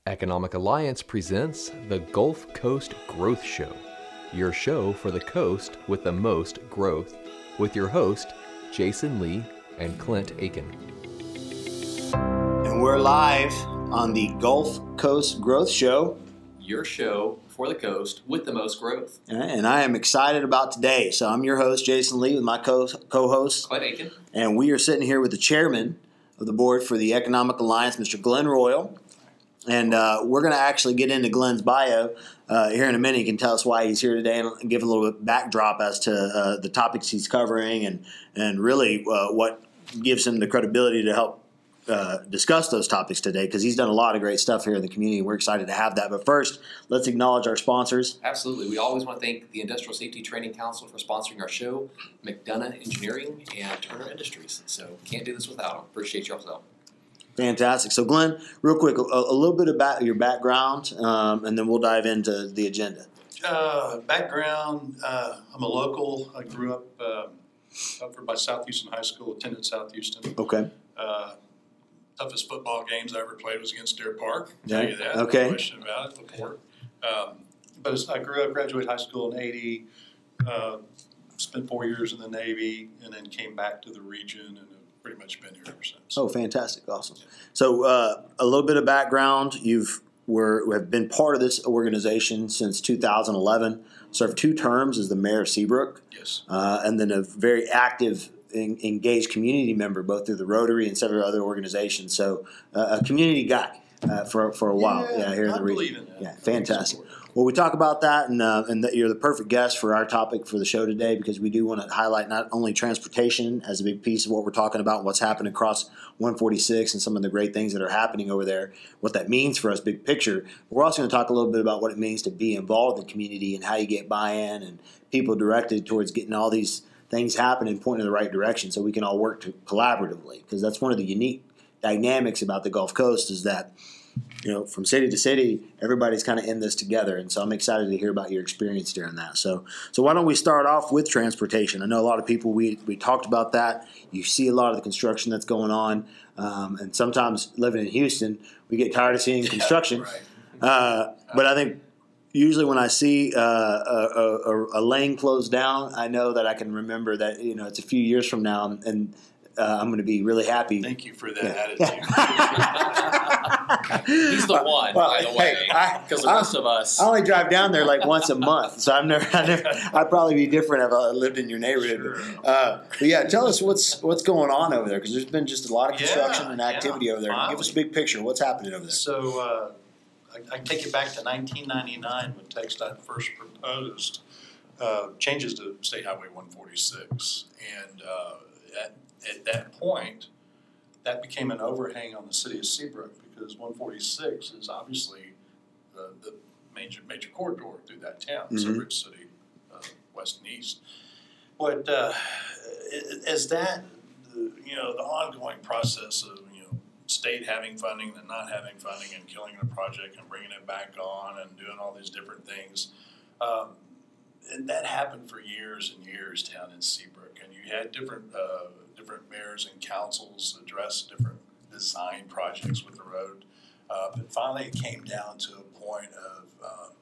Economic Alliance presents the Gulf Coast Growth Show, your show for the coast with the most growth, with your host, Jason Lee and Clint Aiken. And we're live on the Gulf Coast Growth Show. Your show for the coast with the most growth. And I am excited about today. So I'm your host, Jason Lee, with my co-host, Clint Aiken. And we are sitting here with the chairman of the board for the Economic Alliance, Mr. Glenn Royal. And we're going to actually get into Glenn's bio here in a minute. He can tell us why he's here today and give a little bit backdrop as to the topics he's covering and really what gives him the credibility to help discuss those topics today, because he's done a lot of great stuff here in the community. We're excited to have that. But first, let's acknowledge our sponsors. Absolutely. We always want to thank the Industrial Safety Training Council for sponsoring our show, McDonough Engineering, and Turner Industries. So can't do this without them. Appreciate y'all's help. Fantastic. So, Glenn, real quick, a little bit about your background, and then we'll dive into the agenda. Background, I'm a local. I grew up over by South Houston High School, attended South Houston. Okay. Toughest football games I ever played was against Deer Park. Yeah. Tell you that. Okay. No question about it before. But I grew up, graduated high school in 80, spent 4 years in the Navy, and then came back to the region and have pretty much been here ever since. Oh, fantastic. Awesome. So a little bit of background. Have been part of this organization since 2011, served 2 terms as the mayor of Seabrook. Yes. And then a very active, engaged community member, both through the Rotary and several other organizations. So a community guy for a while here in the region. Yeah, fantastic. Well, we talk about that, and that you're the perfect guest for our topic for the show today, because we do want to highlight not only transportation as a big piece of what we're talking about, what's happening across 146 and some of the great things that are happening over there, what that means for us, big picture. But we're also going to talk a little bit about what it means to be involved in the community and how you get buy-in and people directed towards getting all these things happening, pointing in the right direction so we can all work collaboratively, because that's one of the unique dynamics about the Gulf Coast is that, from city to city, everybody's kind of in this together. And so I'm excited to hear about your experience during that. So why don't we start off with transportation? I know a lot of people, we talked about that. You see a lot of the construction that's going on. And sometimes living in Houston, we get tired of seeing construction. Right. But I think usually when I see a lane closed down, I know that I can remember that, it's a few years from now, and I'm going to be really happy. Thank you for that attitude. He's the one, by the way, because the rest of us. I only drive down there like once a month, so I'd probably be different if I lived in your neighborhood. Sure. But yeah, tell us what's going on over there, because there's been just a lot of construction and activity over there. Finally. Give us a big picture. What's happening over there? So I can take you back to 1999 when TxDOT first proposed changes to State Highway 146, and at that point, that became an overhang on the city of Seabrook, because 146 is obviously the major corridor through that town, Seabrook City, west and east. But as that, the ongoing process of state having funding and not having funding and killing a project and bringing it back on and doing all these different things, and that happened for years and years down in Seabrook. And you had different mayors and councils address different design projects with the road. But finally it came down to a point of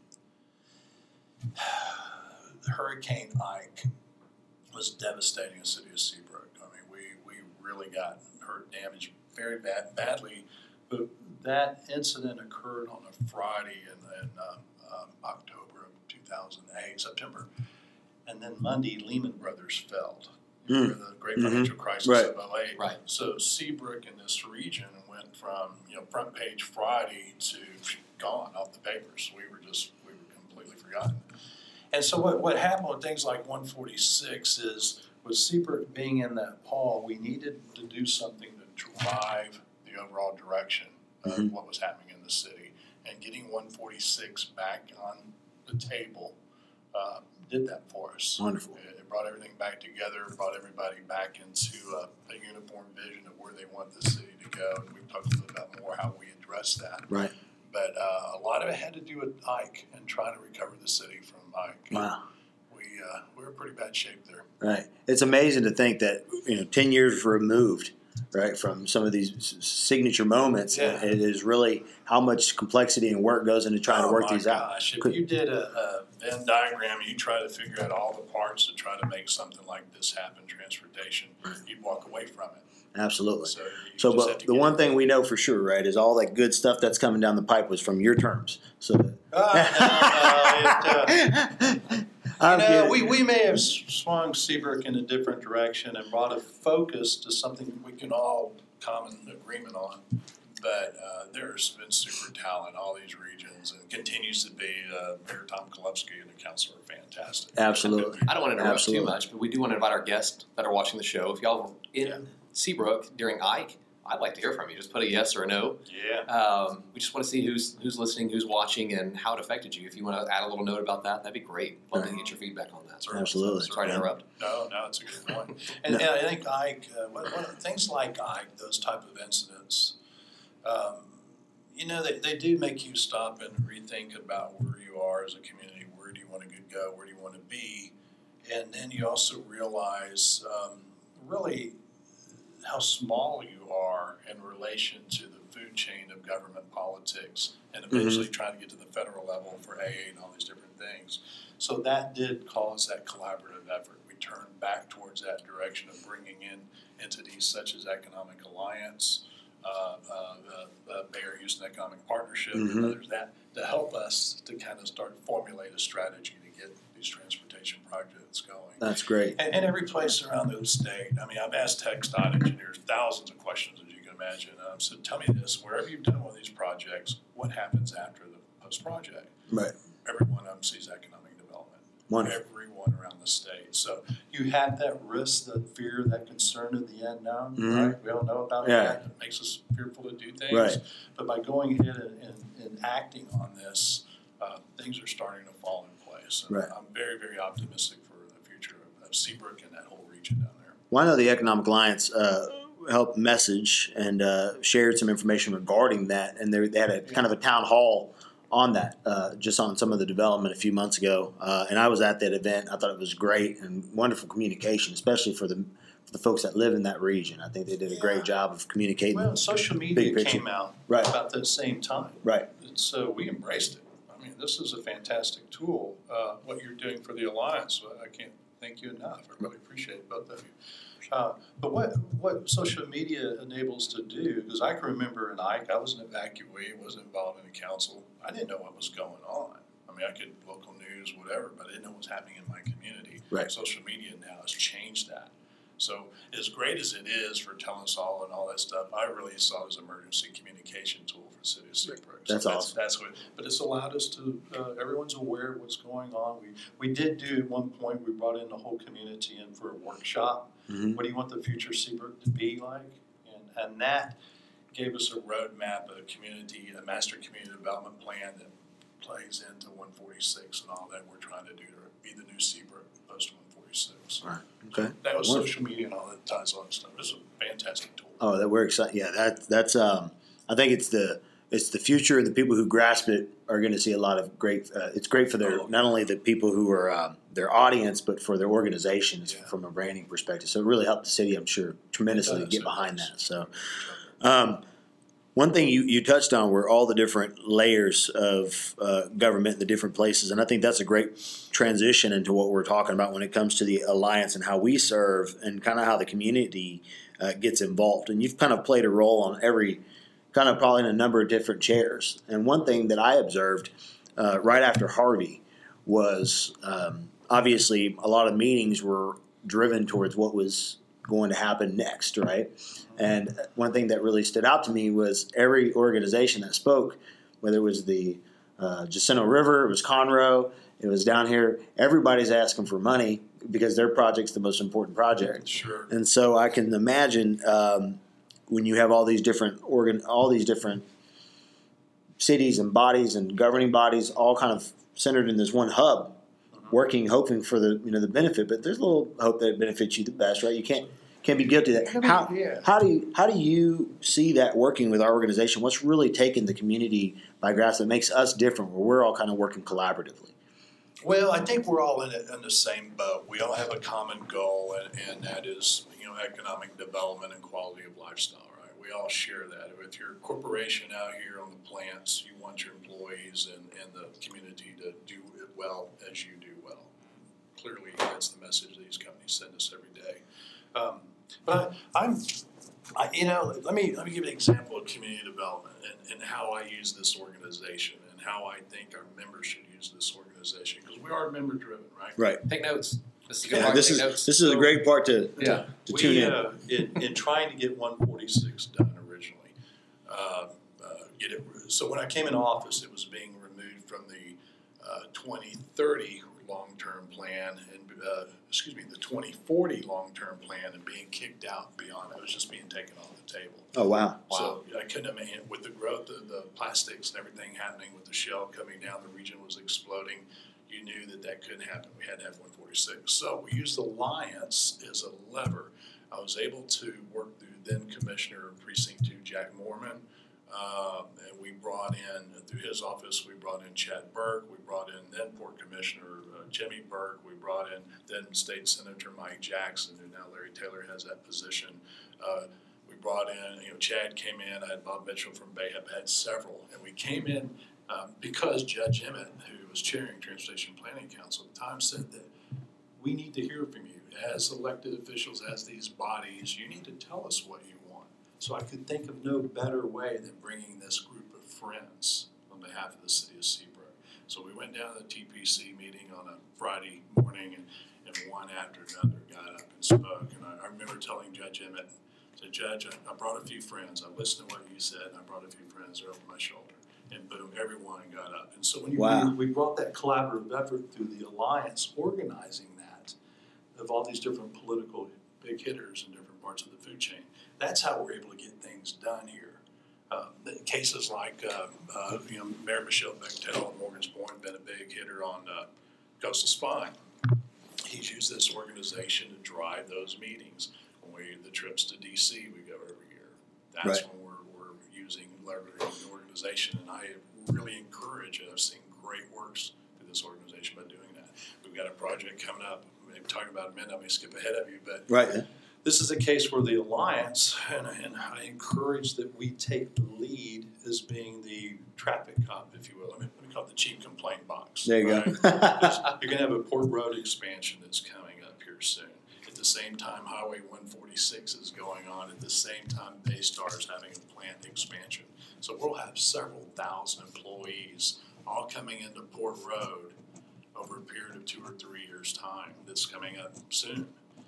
Hurricane Ike was devastating the city of Seabrook. I mean, we really got hurt, damaged very badly. But that incident occurred on a Friday in October of 2008, September. And then Monday, Lehman Brothers failed. The great financial crisis of 2008. Right. So Seabrook in this region went from front page Friday to gone off the papers. We were completely forgotten. And so what happened with things like 146 is, with Seabrook being in that pall, we needed to do something to drive the overall direction of what was happening in the city. And getting 146 back on the table did that for us. Wonderful. It brought everything back together, brought everybody back into a uniform vision of where they want the city to go. And we've talked a little bit about more how we address that. Right. But a lot of it had to do with Ike and trying to recover the city from Ike. Wow. We were in pretty bad shape there. Right. It's amazing to think that 10 years removed right? From some of these signature moments, Yeah. it is really how much complexity and work goes into trying to work these out. Gosh, if you did a Venn diagram, you try to figure out all the parts to try to make something like this happen, transportation, you'd walk away from it. Absolutely. So, So, but the one thing we know for sure, right, is all that good stuff that's coming down the pipe was from your terms. So, we may have swung Seabrook in a different direction and brought a focus to something we can all common agreement on. But there's been super talent in all these regions and continues to be. Mayor Tom Kolupski and the council are fantastic. Absolutely. I don't want to interrupt Absolutely. too much, but we do want to invite our guests that are watching the show. If y'all were in Seabrook during Ike, I'd like to hear from you. Just put a yes or a no. Yeah. We just want to see who's listening, who's watching, and how it affected you. If you want to add a little note about that, that'd be great. Love to get your feedback on that. Absolutely. Sorry to interrupt. No, it's a good point. And I think Ike, things like Ike, those type of incidents, they do make you stop and rethink about where you are as a community. Where do you want to go? Where do you want to be? And then you also realize really how small you are in relation to the food chain of government politics and eventually trying to get to the federal level for AA and all these different things. So that did cause that collaborative effort. We turned back towards that direction of bringing in entities such as Economic Alliance, the Bay Area Houston Economic Partnership, and others that to help us to kind of start formulate a strategy to get these transportation projects going. That's great. And every place around the state, I mean, I've asked TxDOT engineers thousands of questions, as you can imagine. So tell me this, wherever you've done one of these projects, what happens after the post-project? Right. Every one of them sees economic development. Wonderful. Everyone around the state. So you have that risk, that fear, that concern of the unknown, right? We all know about that. It makes us fearful to do things. Right. But by going ahead and acting on this, things are starting to fall in place. And Right. I'm very, very optimistic for the future of Seabrook and that whole region down there. Well, I know the Economic Alliance helped message and shared some information regarding that, and they had a kind of a town hall on that, just on some of the development a few months ago. And I was at that event. I thought it was great and wonderful communication, especially for the folks that live in that region. I think they did a great job of communicating. Well, social Big media picture. came out Right. about the same time. Right. And so we embraced it. I mean, this is a fantastic tool. What you're doing for the Alliance, I can't thank you enough. I really appreciate both of you. But what social media enables to do, because I can remember in Ike, I was an evacuee, wasn't involved in the council. I didn't know what was going on. I mean, I could local news, whatever, but I didn't know what was happening in my community. Right. Social media now has changed that. So as great as it is for telling us all and all that stuff, I really saw it as an emergency communication tool for the city of Seabrook. That's awesome. That's what, but it's allowed us to, everyone's aware of what's going on. We did do at one point, we brought in the whole community in for a workshop. Mhm. What do you want the future Seabrook to be like? And that gave us a roadmap, a master community development plan that plays into 146 and all that we're trying to do to be the new Seabrook post 146. Right. Okay. That was Wonderful. social media and all that ties on stuff. It's a fantastic tool. Oh, that we're excited. Yeah, that's. I think it's the future. The people who grasp it are going to see a lot of great. It's great for their not only the people who are their audience, but for their organizations from a branding perspective. So it really helped the city, I'm sure, tremendously to get behind that. So, one thing you touched on were all the different layers of government in the different places, and I think that's a great transition into what we're talking about when it comes to the Alliance and how we serve and kind of how the community gets involved. And you've kind of played a role on every kind of probably in a number of different chairs. And one thing that I observed right after Harvey was obviously a lot of meetings were driven towards what was going to happen next, right? And one thing that really stood out to me was every organization that spoke, whether it was the Jacinto River, it was Conroe, it was down here, everybody's asking for money because their project's the most important project. Sure. And so I can imagine when you have all these different cities and bodies and governing bodies all kind of centered in this one hub, working, hoping for the the benefit. But there's a little hope that it benefits you the best, right? You can't be guilty of that. How do you see that working with our organization? What's really taken the community by grasp that makes us different, where we're all kind of working collaboratively? Well, I think we're all in the same boat. We all have a common goal, and that is, economic development and quality of lifestyle, right? We all share that. With your corporation out here on the plants, you want your employees and the community to do well as you do well. Clearly, that's the message these companies send us every day. But let me give you an example of community development and how I use this organization and how I think our members should use this organization, because we are member driven, right? Right. Take notes. This is a good Yeah, part. this Take is notes. this is a great part to tune in. In trying to get 146 done originally, so when I came into office, it was being removed from the 2030 long-term plan and the 2040 long-term plan, and being kicked out beyond it. It was just being taken off the table. Oh, wow. So I couldn't imagine, with the growth of the plastics and everything happening with the shell coming down, the region was exploding. You knew that couldn't happen. We had to have 146. So we used Alliance as a lever. I was able to work through then Commissioner of Precinct 2, Jack Mormon, and we brought in, through his office, we brought in Chad Burke, we brought in then Port Commissioner Jimmy Burke, we brought in then State Senator Mike Jackson, who now Larry Taylor has that position. We brought in, Chad came in, I had Bob Mitchell from Bayhab, had several, and we came in because Judge Emmett, who was chairing Transportation Planning Council at the time, said that we need to hear from you. As elected officials, as these bodies, you need to tell us what you want. So I could think of no better way than bringing this group of friends on behalf of the city of Seabrook. So we went down to the TPC meeting on a Friday morning, and one after another got up and spoke. And I remember telling Judge Emmett, I said, Judge, I brought a few friends. I listened to what you said, and I brought a few friends. They're over my shoulder. And boom, everyone got up. And so when we brought that collaborative effort through the Alliance, organizing that, of all these different political big hitters in different parts of the food chain, that's how we're able to get things done here. Cases like, Mayor Michelle Bechtel of Morgan's Point, been a big hitter on Coastal Spine. He's used this organization to drive those meetings. The trips to D.C. we go every year. That's right. when we're using leveraging the organization, and I really encourage it. I've seen great works through this organization by doing that. We've got a project coming up. Maybe talking about in a minute. I may skip ahead of you, but this is a case where the Alliance, and I encourage that we take the lead as being the traffic cop, if you will. Let me call it the chief complaint box. There you go. You're going to have a Port Road expansion that's coming up here soon. At the same time, Highway 146 is going on. At the same time, Baystar is having a plant expansion. So we'll have several thousand employees all coming into Port Road over a period of 2 or 3 years' time. That's coming up soon.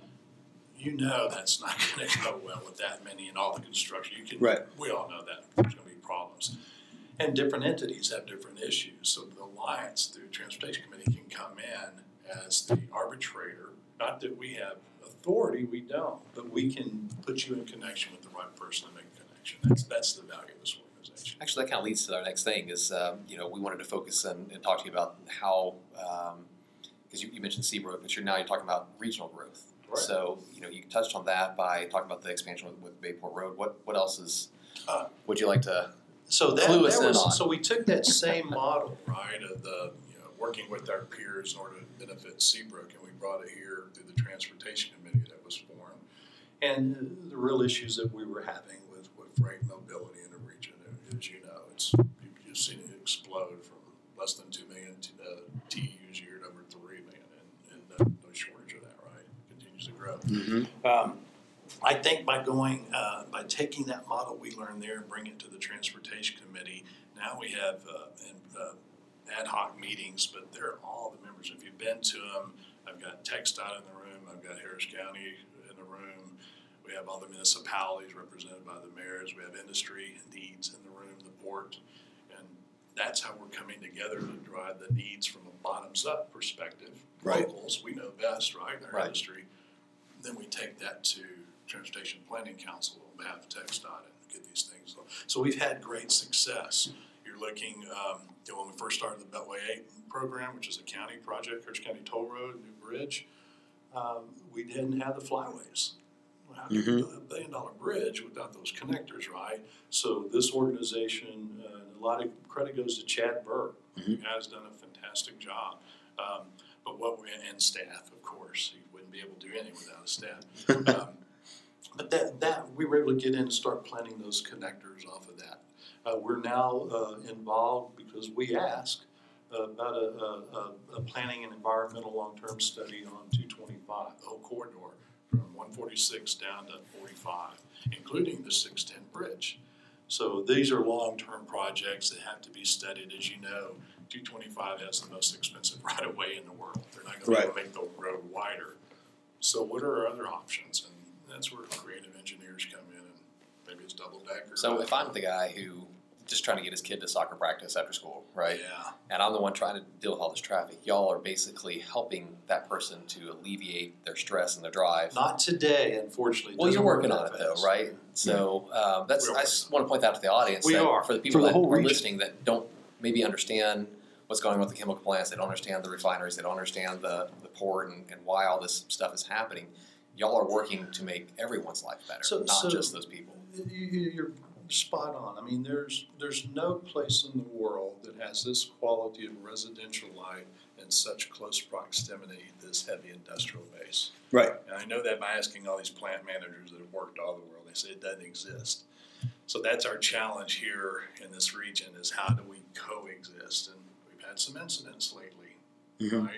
That's not going to go well with that many and all the construction. We all know that there's going to be problems. And different entities have different issues. So the Alliance, through Transportation Committee, can come in as the arbitrator. Not that we have authority, we don't, but we can put you in connection with the right person to make a connection. That's the value of this organization. Actually, that kind of leads to our next thing is, we wanted to focus and talk to you about how, because you mentioned Seabrook, but you're talking about regional growth. Right. So, you touched on that by talking about the expansion with Bayport Road. What else would you like to clue us in on? So we took that same model, right, of the, working with our peers in order to benefit Seabrook, and we brought it here through the Transportation Committee that was formed. And the real issues that we were having with freight mobility in the region, as you know, you've seen it explode from less than 2 million TEUs a year to over 3 million, and no shortage of that, right? It continues to grow. Mm-hmm. I think by taking that model we learned there and bring it to the Transportation Committee, now we have ad hoc meetings, but they're all the members. If you've been to them, I've got TxDOT in the room, I've got Harris County in the room, we have all the municipalities represented by the mayors, we have industry needs in the room, the port, and that's how we're coming together to drive the needs from a bottoms-up perspective. Right. Locals, we know best, right, in our Right. industry. Then we take that to Transportation Planning Council on behalf of TxDOT and get these things. So we've had great success. You're looking, when we first started the Beltway 8 program, which is a county project, Harris County Toll Road, new bridge, we didn't have the flyways. Well, how can you build a $1 billion bridge without those connectors, right? So this organization, a lot of credit goes to Chad Burke, who has done a fantastic job. And staff, of course, you wouldn't be able to do anything without a staff. But that we were able to get in and start planting those connectors off of that. We're now involved because we asked about a planning and environmental long-term study on 225, the whole corridor from 146 down to 45, including the 610 bridge. So these are long-term projects that have to be studied. As you know, 225 has the most expensive right-of-way in the world. They're not going to be able to make the road wider. So what are our other options? And that's where creative engineers come in, and maybe it's double-decker. So if I'm the guy who just trying to get his kid to soccer practice after school, right? Yeah. And I'm the one trying to deal with all this traffic. Y'all are basically helping that person to alleviate their stress and their drive. Not today, unfortunately. Well, you're working on it though, right? So I just want to point that out to the audience. We that are. For the people For the that whole are region. listening that don't maybe understand what's going on with the chemical plants, they don't understand the refineries, they don't understand the port and why all this stuff is happening. Y'all are working to make everyone's life better, not just those people. You're spot on. I mean, there's no place in the world that has this quality of residential life in such close proximity to this heavy industrial base. Right. And I know that by asking all these plant managers that have worked all the world, they say it doesn't exist. So that's our challenge here in this region is how do we coexist? And we've had some incidents lately, right?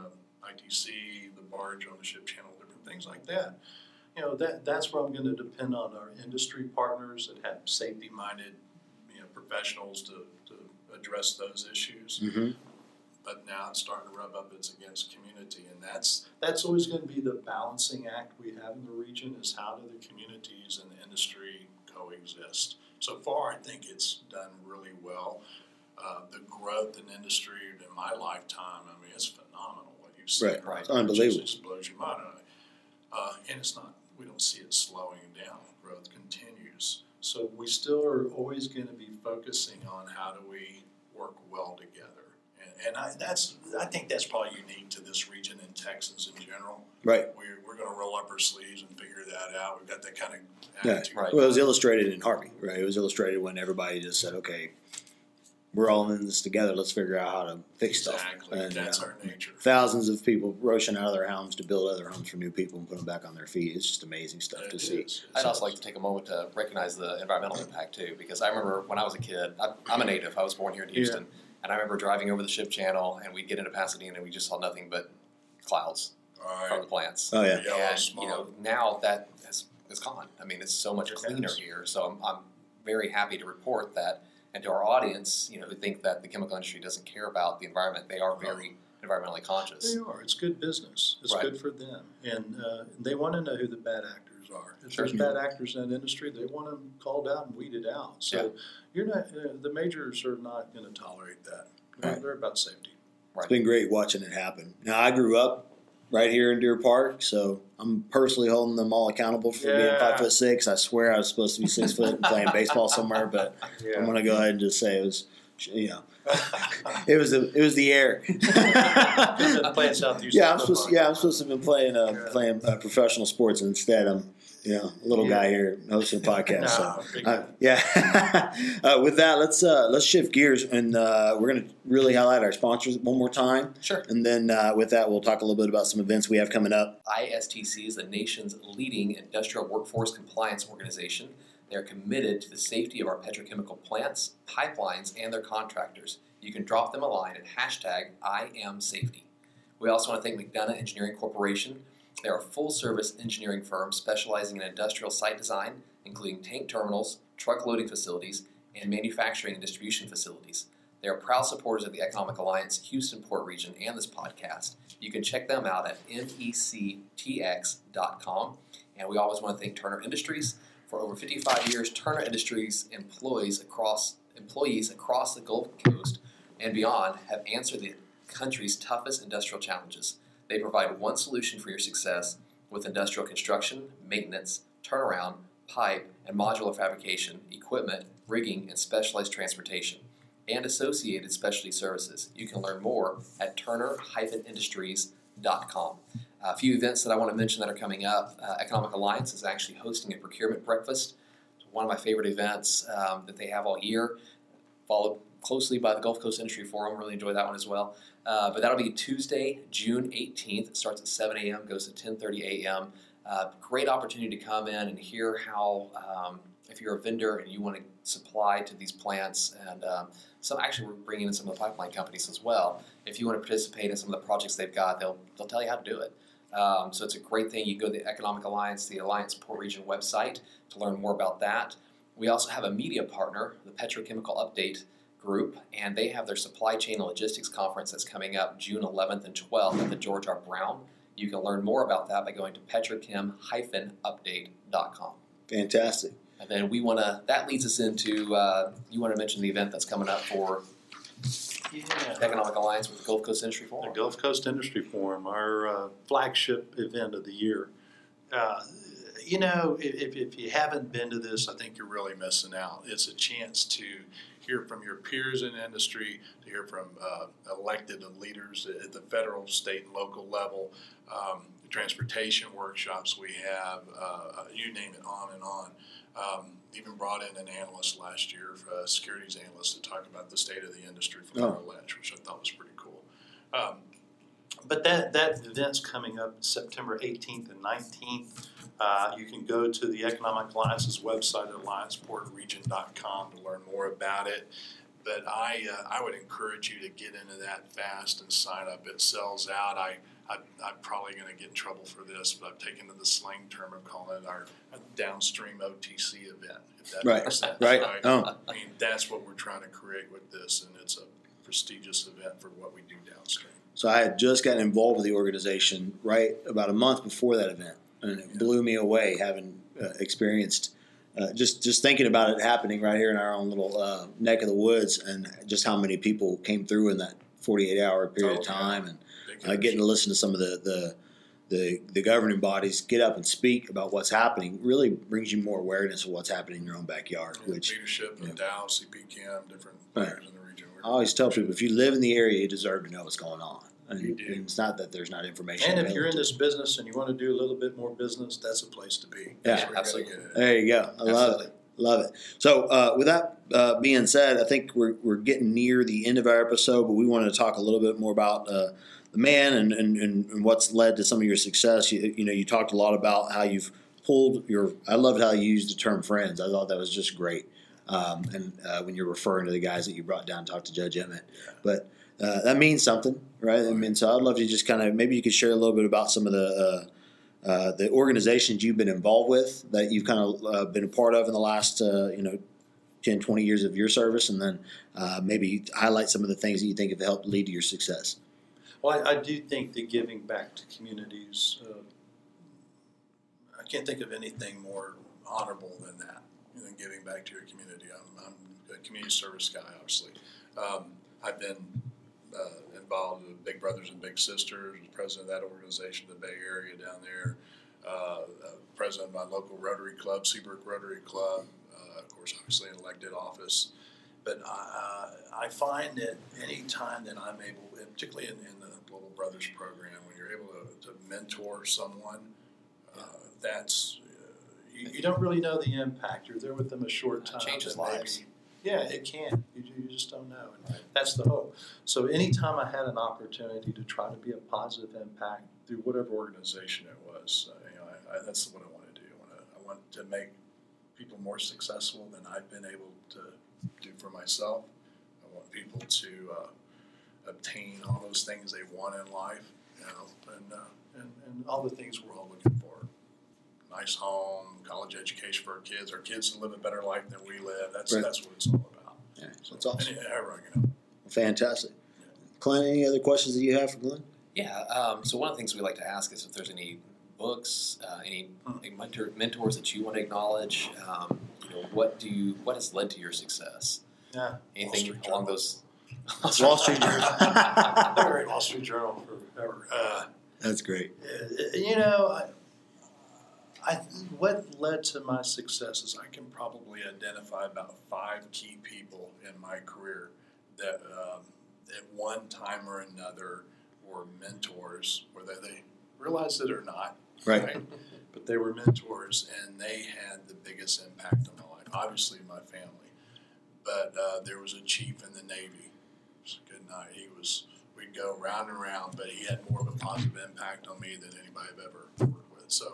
ITC, the barge on the ship channel, different things like that. You know, that's where I'm going to depend on our industry partners that have safety-minded, professionals to address those issues. But now it's starting to rub up against community, and that's always going to be the balancing act we have in the region is how do the communities and the industry coexist. So far, I think it's done really well. The growth in industry in my lifetime, I mean, it's phenomenal what you've seen. Right. It's unbelievable. It just blows your mind. And it's not, we don't see it slowing down. Growth continues. So we still are always going to be focusing on how do we work well together. And I think that's probably unique to this region in Texas in general. Right. We're going to roll up our sleeves and figure that out. We've got that kind of Yeah. attitude. Right. Well, it was illustrated in Harvey, right? It was illustrated when everybody just said, okay, we're all in this together. Let's figure out how to fix stuff. Exactly. And, That's our nature. thousands of people rushing out of their homes to build other homes for new people and put them back on their feet. It's just amazing stuff to It see. is. I'd also like to take a moment to recognize the environmental impact too, because I remember when I was a kid, I'm a native, I was born here in Houston, and I remember driving over the ship channel and we'd get into Pasadena and we just saw nothing but clouds All from right. the plants. Oh, yeah. Yellow And, smog. now that is gone. I mean, it's so much It cleaner is. here, so I'm very happy to report that. And to our audience, who think that the chemical industry doesn't care about the environment, they are very environmentally conscious. They are. It's good business. It's Right. good for them. And they want to know who the bad actors are. If Sure. there's bad actors in that industry, they want them called out and weeded out. So you're not. The majors are not going to tolerate that. Right. They're about safety. It's been great watching it happen. Now, I grew up right here in Deer Park, so I'm personally holding them all accountable for being Yeah. 5'6". I swear I was supposed to be 6 foot and playing baseball somewhere, but I'm going to go ahead and just say it was, it was the air. Playing South Houston. Yeah, I'm supposed to have been playing professional sports, and instead I'm a little guy here hosting a podcast. With that, let's shift gears, and we're going to really highlight our sponsors one more time. Sure. And then with that, we'll talk a little bit about some events we have coming up. ISTC is the nation's leading industrial workforce compliance organization. They are committed to the safety of our petrochemical plants, pipelines, and their contractors. You can drop them a line at #IamSafety. We also want to thank McDonough Engineering Corporation. They are a full-service engineering firm specializing in industrial site design, including tank terminals, truck loading facilities, and manufacturing and distribution facilities. They are proud supporters of the Economic Alliance Houston Port Region and this podcast. You can check them out at mectx.com. And we always want to thank Turner Industries. For over 55 years, Turner Industries employees across the Gulf Coast and beyond have answered the country's toughest industrial challenges. They provide one solution for your success with industrial construction, maintenance, turnaround, pipe, and modular fabrication, equipment, rigging, and specialized transportation, and associated specialty services. You can learn more at turner-industries.com. A few events that I want to mention that are coming up. Economic Alliance is actually hosting a procurement breakfast. It's one of my favorite events that they have all year, followed closely by the Gulf Coast Industry Forum. Really enjoyed that one as well. But that'll be Tuesday, June 18th. It starts at 7 a.m., goes to 10:30 a.m. Great opportunity to come in and hear how, if you're a vendor and you want to supply to these plants, and actually we're bringing in some of the pipeline companies as well. If you want to participate in some of the projects they've got, they'll tell you how to do it. So it's a great thing. You go to the Economic Alliance, the Alliance Port Region website to learn more about that. We also have a media partner, the Petrochemical Update Group, and they have their Supply Chain and Logistics Conference that's coming up June 11th and 12th at the George R. Brown. You can learn more about that by going to petrochem-update.com. Fantastic. And then that leads us into, you want to mention the event that's coming up for Economic Alliance with the Gulf Coast Industry Forum. The Gulf Coast Industry Forum, our flagship event of the year. If you haven't been to this, I think you're really missing out. It's a chance to hear from your peers in industry, to hear from elected leaders at the federal, state, and local level, transportation workshops we have, you name it, on and on. Even brought in an analyst last year, a securities analyst, to talk about the state of the industry from Merrill Lynch, which I thought was pretty cool. But that event's coming up September 18th and 19th. You can go to the Economic Alliance's website at allianceportregion.com to learn more about it. But I would encourage you to get into that fast and sign up. It sells out. I'm probably going to get in trouble for this, but I've taken to the slang term of calling it our downstream OTC event. If that makes sense. Right. I mean, that's what we're trying to create with this, and it's a prestigious event for what we do downstream. So I had just gotten involved with the organization right about a month before that event, and it blew me away having experienced just thinking about it happening right here in our own little neck of the woods, and just how many people came through in that 48-hour period of time, and getting to listen to some of the governing bodies get up and speak about what's happening really brings you more awareness of what's happening in your own backyard. Which leadership in Dow, CP Chem, different players in the region. I always tell people, if you live in the area, you deserve to know what's going on. And it's not that there's not information. And if you're in this business and you want to do a little bit more business, that's a place to be. Yeah, absolutely. There you go. I love it. Love it. So with that being said, I think we're getting near the end of our episode, but we wanted to talk a little bit more about the man and what's led to some of your success. You talked a lot about how you've pulled I loved how you used the term friends. I thought that was just great. When you're referring to the guys that you brought down to talk to Judge Emmett. But that means something, right? I mean, so I'd love to just kind of, maybe you could share a little bit about some of the organizations you've been involved with that you've kind of been a part of in the last, 10, 20 years of your service, and then maybe highlight some of the things that you think have helped lead to your success. Well, I do think that giving back to communities, I can't think of anything more honorable than that, than giving back to your community. I'm a community service guy, obviously. I've been involved with Big Brothers and Big Sisters, was president of that organization in the Bay Area down there, president of my local Rotary Club, Seabrook Rotary Club, of course, obviously in elected office. But I find that any time that I'm able, particularly in the Global Brothers program, when you're able to mentor someone, that's, you don't really know the impact. You're there with them a short time. It changes lives. Yeah, it can. You just don't know. And that's the hope. So anytime I had an opportunity to try to be a positive impact through whatever organization it was, that's what I want to do. I want to make people more successful than I've been able to do for myself. I want people to obtain all those things they want in life, and all the things we're all looking for. Nice home, college education for our kids to live a better life than we live. That's what it's all about. Yeah, so that's awesome. Anyway, Fantastic. Clint, any other questions that you have for Glenn? Yeah. So one of the things we like to ask is if there's any books, any mentors that you want to acknowledge. What has led to your success? Yeah. Anything along those? Wall Street Journal. I've been reading Wall Street Journal forever. That's great. What led to my success is I can probably identify about 5 key people in my career that at one time or another were mentors, whether they realized it or not. Right. But they were mentors, and they had the biggest impact on my life. Obviously, my family. but there was a chief in the Navy. It was a good night. We'd go round and round, but he had more of a positive impact on me than anybody I've ever worked with. So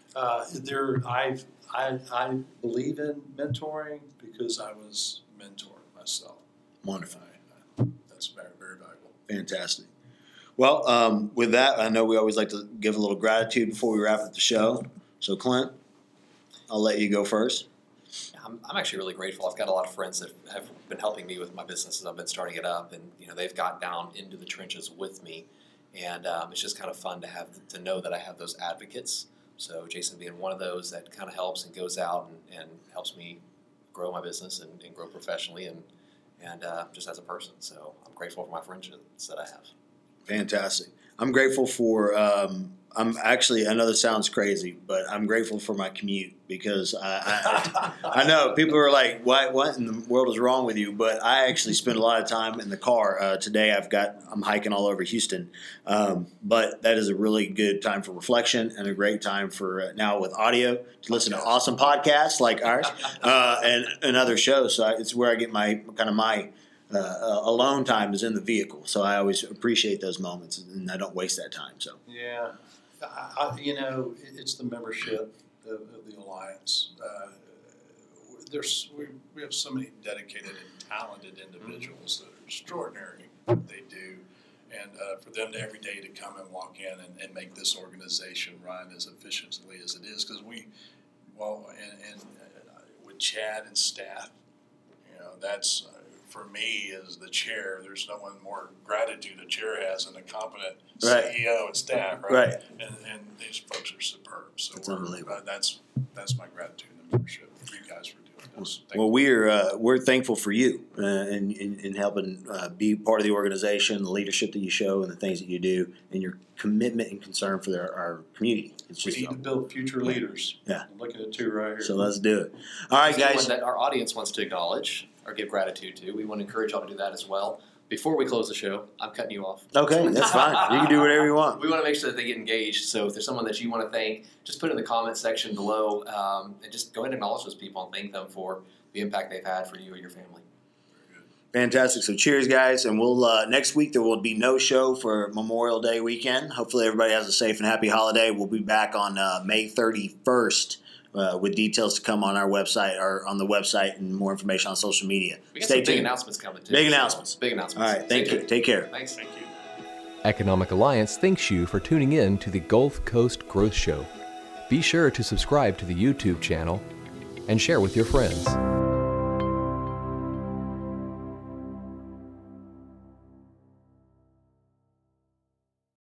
I believe in mentoring because I was mentored myself. Wonderful. That's very, very valuable. Fantastic. Well, with that, I know we always like to give a little gratitude before we wrap up the show. So, Clint, I'll let you go first. I'm actually really grateful. I've got a lot of friends that have been helping me with my business as I've been starting it up, and they've got down into the trenches with me, and it's just kind of fun to know that I have those advocates. So Jason being one of those that kind of helps and goes out and helps me grow my business and grow professionally and just as a person. So I'm grateful for my friendships that I have. Fantastic. I'm grateful for. I know this sounds crazy, but I'm grateful for my commute because I know people are like, what in the world is wrong with you? But I actually spend a lot of time in the car. Today I'm hiking all over Houston. But that is a really good time for reflection and a great time for now with audio to listen to awesome podcasts like ours and other shows. So it's where I get my alone time is in the vehicle. So I always appreciate those moments and I don't waste that time. So yeah. It's the membership of the Alliance. We have so many dedicated and talented individuals that are extraordinary what they do, and for them to every day to come and walk in and make this organization run as efficiently as it is, because with Chad and staff, that's. For me, as the chair, there's no one more gratitude a chair has than a competent CEO and staff, right? And these folks are superb. So that's unbelievable. That's my gratitude and membership for you guys for doing this. Well, we're thankful for you in helping be part of the organization, the leadership that you show, and the things that you do, and your commitment and concern for our community. We need to build future leaders. Yeah, I'm looking at two right here. So let's do it. All right, guys. That our audience wants to acknowledge or give gratitude to, we want to encourage y'all to do that as well. Before we close the show, I'm cutting you off. Okay, that's fine. You can do whatever you want. We want to make sure that they get engaged. So if there's someone that you want to thank, just put it in the comment section below, and just go ahead and acknowledge those people and thank them for the impact they've had for you or your family. Fantastic. So cheers, guys. And we'll next week there will be no show for Memorial Day weekend. Hopefully everybody has a safe and happy holiday. We'll be back on May 31st. With details to come on our website or on the website and more information on social media. We got some big announcements coming too. Big announcements. All right. Thank you. Take care. Thanks. Thank you. Economic Alliance thanks you for tuning in to the Gulf Coast Growth Show. Be sure to subscribe to the YouTube channel and share with your friends.